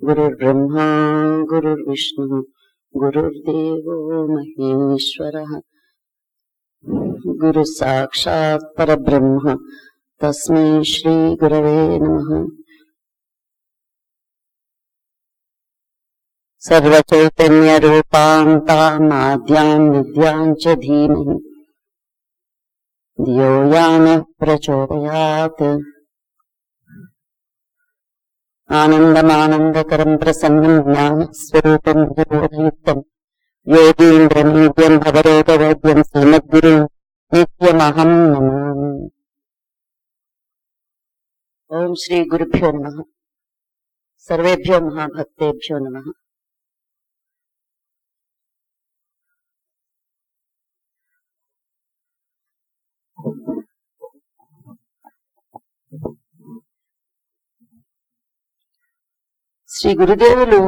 गुरुर्ब्रह्मा गुरुर्विष्णु गुरुर्देवो महेश्वरः गुरु साक्षात् परब्रह्म तस्मै श्री गुरवे नमः। सर्वचैतन्य रूपां तामाद्यां विद्यां च धीमहि धियो यो नः प्रचोदयात्। आनन्दमानन्दकरं प्रसन्नं ज्ञानस्वरूपं गुरुयुक्तं योगीन्द्रमीड्यं भवरोगवैद्यं श्रीमद्गुरुं नित्यमहं नमामि। ओम श्री गुरुभ्यो नमः। सर्वेभ्यो महाभक्तेभ्यो नमः। శ్రీ గురుదేవులు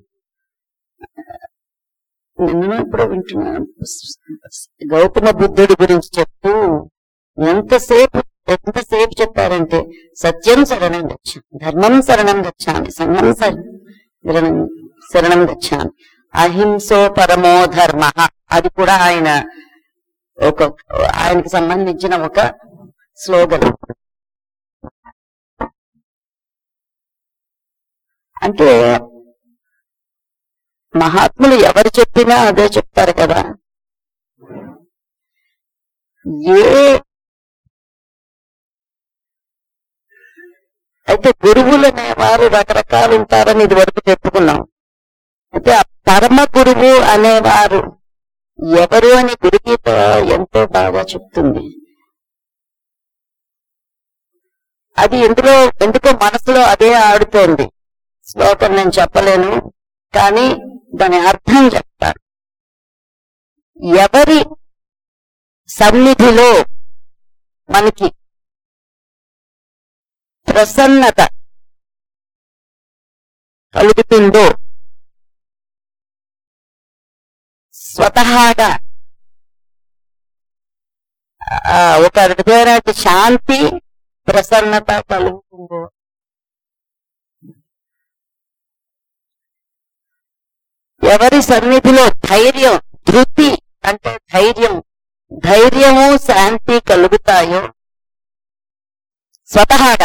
నిన్న ఇప్పుడు వింటున్నాను, గౌతమ బుద్ధుడి గురించి చెప్తూ ఎంతసేపు చెప్పారంటే సత్యం శరణం గచ్చామి, ధర్మం శరణం గచ్చామి, సంఘం శరణం గచ్చామి, అహింసో పరమో ధర్మ. అది కూడా ఆయనకి సంబంధించిన ఒక స్లోగన్. అంటే మహాత్ములు ఎవరు చెప్పినా అదే చెప్తారు కదా. అయితే గురువులు అనేవారు రకరకాలు ఉంటారని ఇది వరకు చెప్పుకున్నాం. అయితే ఆ పరమ గురువు అనేవారు ఎవరు అని గురుగీత ఎంతో బాగా చెప్తుంది. అది ఎందుకో మనసులో అదే ఆడుతోంది. శ్లోకం నేను చెప్పలేను, కానీ దాని అర్థం చెప్తాను. ఎవరి సన్నిధిలో మనకి ప్రసన్నత కలుగుతుందో స్వతహాగా ఒక హృదయానికి శాంతి ప్రసన్నత కలుగుతుందో, ఎవరి సన్నిధిలో ధైర్యం, ధృతి అంటే ధైర్యము శాంతి కలుగుతాయో స్వతహాగా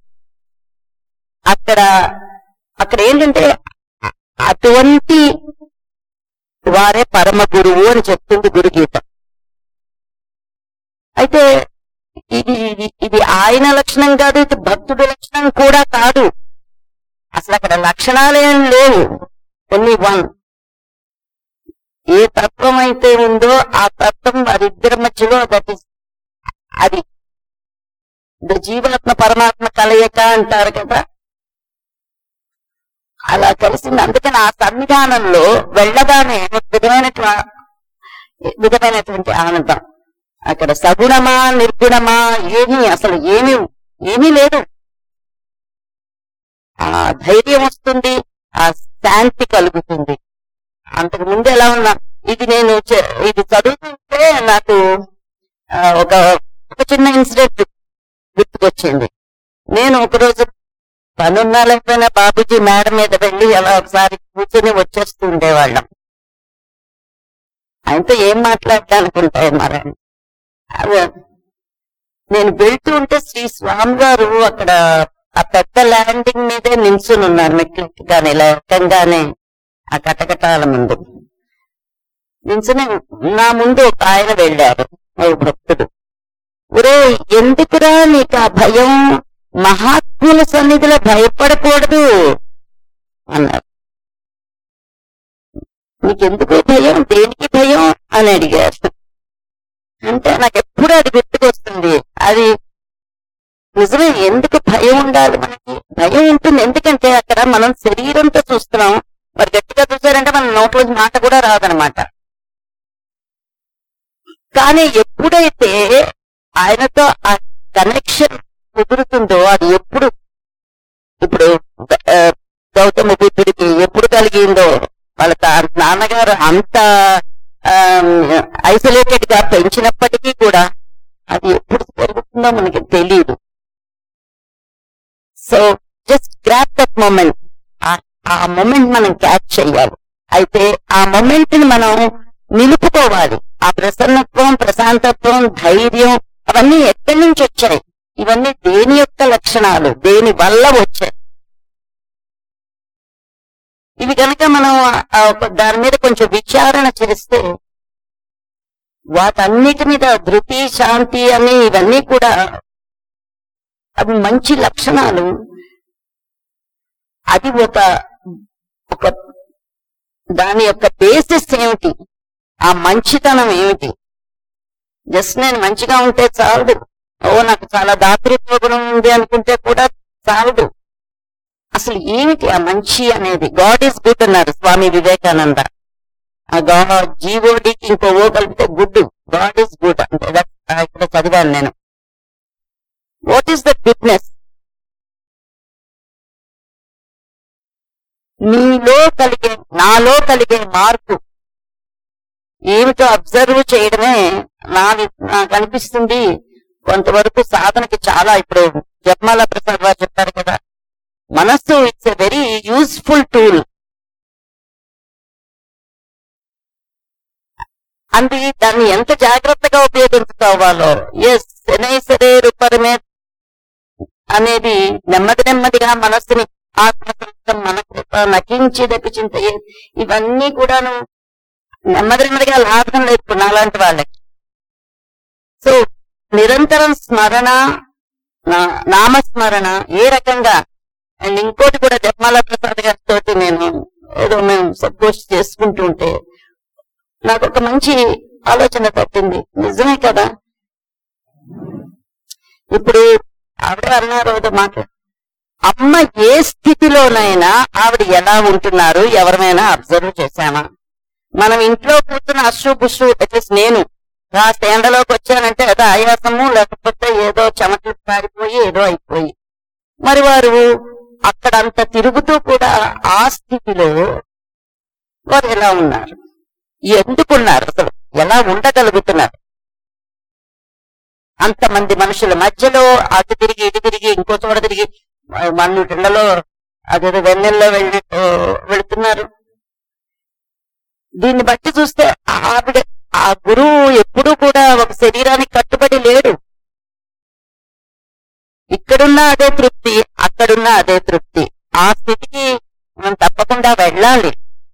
అక్కడ ఏంటంటే అటువంటి వారే పరమ గురువు అని చెప్తుంది గురుగీత. అయితే ఇది ఆయన లక్షణం కాదు, ఇది భక్తుడి లక్షణం కూడా కాదు. అసలు అక్కడ లక్షణాలేం లేవు, ఓన్లీ వన్. ఏ తత్వం అయితే ఉందో ఆ తత్వం వారిద్దరి మధ్యలో అది జీవాత్మ పరమాత్మ కలయిక అంటారు కదా, అలా కలిసింది. అందుకని ఆ సన్నిధానంలో వెళ్ళగానే విధమైనటువంటి ఆనందం. అక్కడ సగుణమా నిర్గుణమా ఏమీ లేదు. ఆ ధైర్యం వస్తుంది, ఆ శాంతి కలుగుతుంది. అంతకు ముందు ఎలా ఉన్నా ఇది చదువుతుంటే నాకు ఒక చిన్న ఇన్సిడెంట్ గుర్తుకొచ్చింది. నేను ఒకరోజు పనున్నా లేకపోయినా బాబుజీ మేడ మీద వెళ్ళి అలా ఒకసారి కూర్చొని వచ్చేస్తూ ఉండేవాళ్ళం. ఆయనతో ఏం మాట్లాడడానికి ఉంటాయి మరి. నేను వెళ్తూ ఉంటే శ్రీ స్వామి గారు అక్కడ ఆ పెద్ద ల్యాండింగ్ మీదే నిల్చుని ఉన్నారు. మెట్లెక్కగానే ఇలా ఎక్కంగానే ఆ కటకటాల ముందు నిల్చుని నా ముందు ఒక ఆయన వెళ్ళారు, ఓ భక్తుడు. ఒరే, ఎందుకురా నీకు ఆ భయం? మహాత్ముల సన్నిధిలో భయపడకూడదు అన్నారు. నీకెందుకు భయం, దేనికి భయం అని అడిగారు. అంటే నాకు ఎప్పుడు అది గుర్తుకొస్తుంది. అది నిజమే, ఎందుకు భయం ఉండాలి? మనకి భయం ఉంటుంది ఎందుకంటే అక్కడ మనం శరీరంతో చూస్తున్నాం. మరి గట్టిగా చూసారంటే మన నోట్లోంచి మాట కూడా రాదనమాట. కానీ ఎప్పుడైతే ఆయనతో ఆ కనెక్షన్ కుదురుతుందో అది ఇప్పుడు గౌతమ బుద్ధుడికి ఎప్పుడు కలిగిందో, వాళ్ళ నాన్నగారు అంత ఐసోలేటెడ్ గా పెంచినప్పటికీ కూడా అది ఎప్పుడు జరుగుతుందో మనకి తెలియదు. So just grab that moment. ఆ మొమెంట్ మనం క్యాచ్ చేయాలి. అయితే ఆ మొమెంట్ ని మనం నిలుపుకోవాలి. ఆ ప్రసన్నత్వం, ప్రశాంతత్వం, ధైర్యం అవన్నీ ఎక్కడి నుంచి వచ్చాయి? ఇవన్నీ దేని యొక్క లక్షణాలు, దేని వల్ల వచ్చాయి? ఇవి కనుక మనం దాని మీద కొంచెం విచారణ చేస్తే వాటన్నిటి మీద ధృతి, శాంతి అని ఇవన్నీ కూడా అవి మంచి లక్షణాలు. అది ఒక దాని యొక్క బేసిస్ ఏమిటి? ఆ మంచితనం ఏమిటి? జస్ట్ నేను మంచిగా ఉంటే చాలదు, నాకు చాలా దాతృత్వ గుణం ఉంది అనుకుంటే కూడా చాలదు. అసలు ఏమిటి ఆ మంచి అనేది? గాడ్ ఈజ్ గుడ్ అన్నారు స్వామి వివేకానంద. ఆ గాడ్ జీవోడికి ఇంకో ఓ కలిపితే గుడ్, గాడ్ ఈజ్ గుడ్ అంటే ఇక్కడ చదివాను నేను. What is the goodness? నాలో కలిగే మార్పు ఏమిటో అబ్జర్వ్ చేయడమే నాకు అనిపిస్తుంది. కొంతవరకు సాధనకి చాలా, ఇప్పుడు జపమాల ప్రసాద్ వారు చెప్పారు కదా, మనస్సు it's a very useful tool. అది దాన్ని ఎంత జాగ్రత్తగా ఉపయోగించుకోవాలో. ఎస్, శనై సరే రూపరమే అనేది నెమ్మదిగా మనస్సుని ఆత్మకృతం, మన కృత, నకించి దప్పించింత, ఇవన్నీ కూడాను నెమ్మదిగా లాభం లేదు నాలాంటి వాళ్ళకి. సో నిరంతరం స్మరణ, నామస్మరణ ఏ రకంగా. అండ్ ఇంకోటి కూడా జపమాల ప్రసాద్ గారితో మేము సపోజ్ చేసుకుంటూ ఉంటే నాకు ఒక మంచి ఆలోచన తట్టింది. నిజమే కదా, ఇప్పుడు ఆవిడ అన్నారు ఏదో మాట, అమ్మ ఏ స్థితిలోనైనా ఆవిడ ఎలా ఉంటున్నారు ఎవరిమైనా అబ్జర్వ్ చేశామా? మనం ఇంట్లో కూర్చున్న అశ్రు బుష్రు, అట్లీస్ట్ నేను కాస్త ఎండలోకి వచ్చానంటే ఏదో ఆయాసము, లేకపోతే ఏదో చెమటలు పారిపోయి ఏదో అయిపోయి, మరి వారు అక్కడంత తిరుగుతూ కూడా ఆ స్థితిలో వారు ఎలా ఉన్నారు? ఎందుకున్నారు? అసలు ఎలా ఉండగలుగుతున్నారు? అంతమంది మనుషుల మధ్యలో అటు తిరిగి ఇటు తిరిగి ఇంకో చోట తిరిగి మన్నుటిండలో అదేదో వెన్నెల్లో వెళుతున్నారు. దీన్ని బట్టి చూస్తే ఆవిడ, ఆ గురువు ఎప్పుడూ కూడా ఒక శరీరానికి కట్టుబడి లేడు. ఇక్కడున్నా అదే తృప్తి, అక్కడున్నా అదే తృప్తి. ఆ స్థితికి మనం తప్పకుండా వెళ్ళాలి.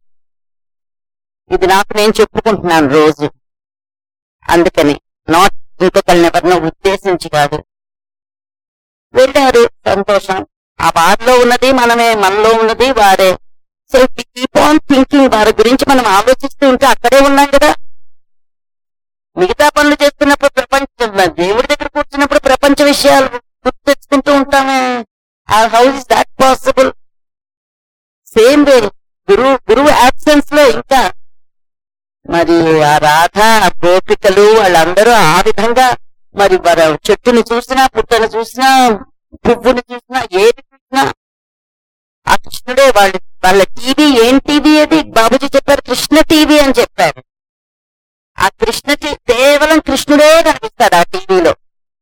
ఇది నాకు నేను చెప్పుకుంటున్నాను రోజు. అందుకని నాట్ ఇంకొకరిని ఎవరినో ఉద్దేశించి కాదు. వెళ్ళారు, సంతోషం. ఆ వారిలో ఉన్నది మనమే, మనలో ఉన్నది వారే. So keep on thinking. వారి గురించి మనం ఆలోచిస్తూ ఉంటే అక్కడే ఉన్నాం కదా. మిగతా పనులు చేస్తున్నప్పుడు ప్రపంచం, దేవుడి దగ్గర కూర్చున్నప్పుడు ప్రపంచ విషయాలు గుర్తు తెచ్చుకుంటూ ఉంటామే. How is that possible? Same way గురువు యాబ్సెన్స్ లో ఇంకా మరి ఆ రాధ, ఆ గోపికలు వాళ్ళందరూ ఆ విధంగా మరి చెట్టుని చూసినా, పుట్టను చూసినా, పువ్వుని చూసినా, ఏది చూసినా ఆ కృష్ణుడే. వాళ్ళ టీవీ ఏం టీవీ అది? బాబుజీ చెప్పారు కృష్ణ టీవీ అని చెప్పారు. ఆ కృష్ణ కేవలం కృష్ణుడే కనిపిస్తాడు ఆ టీవీలో.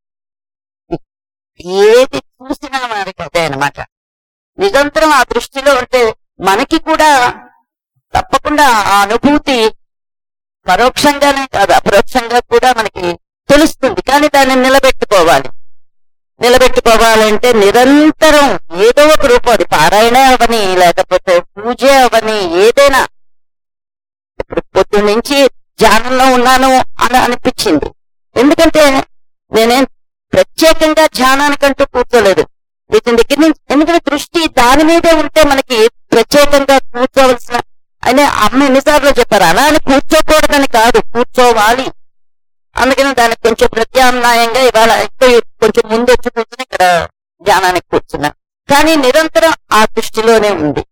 ఏది చూసినా మనకి అదే అనమాట. నిరంతరం ఆ దృష్టిలో ఉంటే మనకి కూడా తప్పకుండా ఆ అనుభూతి పరోక్షంగానే కాదు అపరోక్షంగా కూడా మనకి తెలుస్తుంది. కానీ దాన్ని నిలబెట్టుకోవాలంటే నిరంతరం ఏదో ఒక రూపం, అది పారాయణ అవని, లేకపోతే పూజ అవని, ఏదైనా. ఇప్పుడు పొద్దు నుంచి ధ్యానంలో ఉన్నాను అని అనిపించింది. ఎందుకంటే నేనేం ప్రత్యేకంగా ధ్యానానికంటూ కూర్చోలేదు. వీటిని దగ్గర నుంచి, ఎందుకంటే దృష్టి దాని మీదే ఉంటే మనకి ప్రత్యేకంగా కూర్చోవలసిన అనే అమ్మ ఎన్నిసార్లు చెప్పారు. అలా అని కూర్చోకూడదని కాదు, కూర్చోవాలి. అందుకని దానికి కొంచెం ప్రత్యామ్నాయంగా ఇవాళ కొంచెం ముందు వచ్చి కూర్చుని ఇక్కడ ధ్యానానికి కూర్చున్నా. కానీ నిరంతరం ఆ దృష్టిలోనే ఉంది.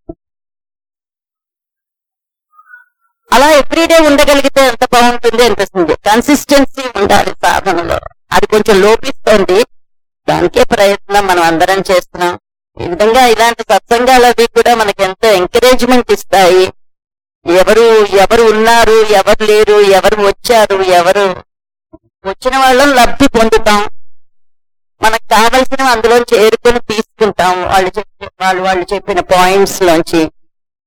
అలా ఎవ్రీడే ఉండగలిగితే ఎంత బాగుంటుంది అనిపిస్తుంది. కన్సిస్టెన్సీ ఉండాలి సాధనలో. అది కొంచెం లోపిస్తోంది. దానికే ప్రయత్నం మనం అందరం చేస్తున్నాం. ఈ విధంగా ఇలాంటి సత్సంగాలు అవి కూడా మనకి ఎంతో ఎంకరేజ్మెంట్ ఇస్తాయి. ఎవరు ఉన్నారు, ఎవరు లేరు, ఎవరు వచ్చారు, ఎవరు వచ్చిన వాళ్ళని లబ్ధి పొందుతాం. మనకు కావలసినవి అందులో చేరుకొని తీసుకుంటాం. వాళ్ళు చెప్పిన పాయింట్స్ లోంచి.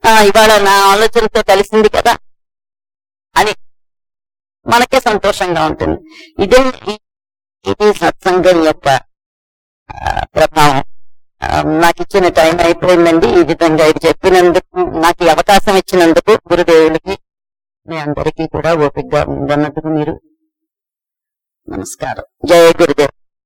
ఇవాళ నా ఆలోచనతో కలిసింది కదా అని మనకే సంతోషంగా ఉంటుంది. ఇది సత్సంగం యొక్క ప్రభావం. నాకు ఇచ్చిన టైం అయిపోయిందండి. ఈ విధంగా ఇది చెప్పినందుకు, నాకు ఈ అవకాశం ఇచ్చినందుకు గురుదేవులకి, మీ అందరికీ కూడా ఓపికగా ఉన్నందుకు మీరు నమస్కారం. జయ గురుదేవ్.